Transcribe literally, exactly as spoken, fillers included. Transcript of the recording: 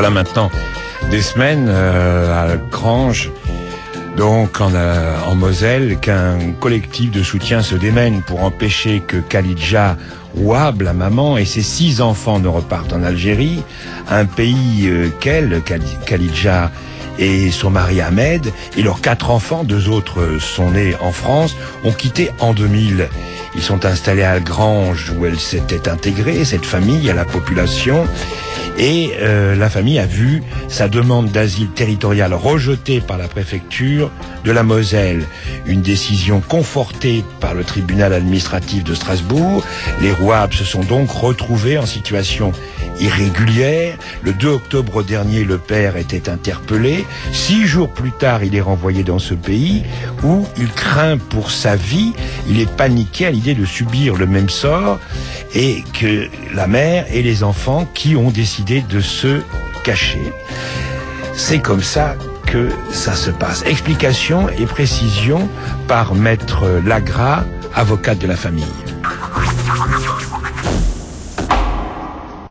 Voilà maintenant des semaines euh, à Granges, donc en, euh, en Moselle, qu'un collectif de soutien se démène pour empêcher que Khalidja Ouab, la maman, et ses six enfants ne repartent en Algérie, un pays euh, qu'elle, Khalidja, et son mari Ahmed, et leurs quatre enfants, deux autres sont nés en France, ont quitté en deux mille. Ils sont installés à Granges où elle s'était intégrée, cette famille, à la population. Et euh, la famille a vu sa demande d'asile territorial rejetée par la préfecture de la Moselle. Une décision confortée par le tribunal administratif de Strasbourg. Les Ouab se sont donc retrouvés en situation irrégulière. Le deux octobre dernier, le père était interpellé. Six jours plus tard, il est renvoyé dans ce pays où il craint pour sa vie. Il est paniqué à l'idée de subir le même sort et que la mère et les enfants qui ont décidé de se cacher. C'est comme ça que ça se passe. Explication et précision par Maître Lagra, avocate de la famille.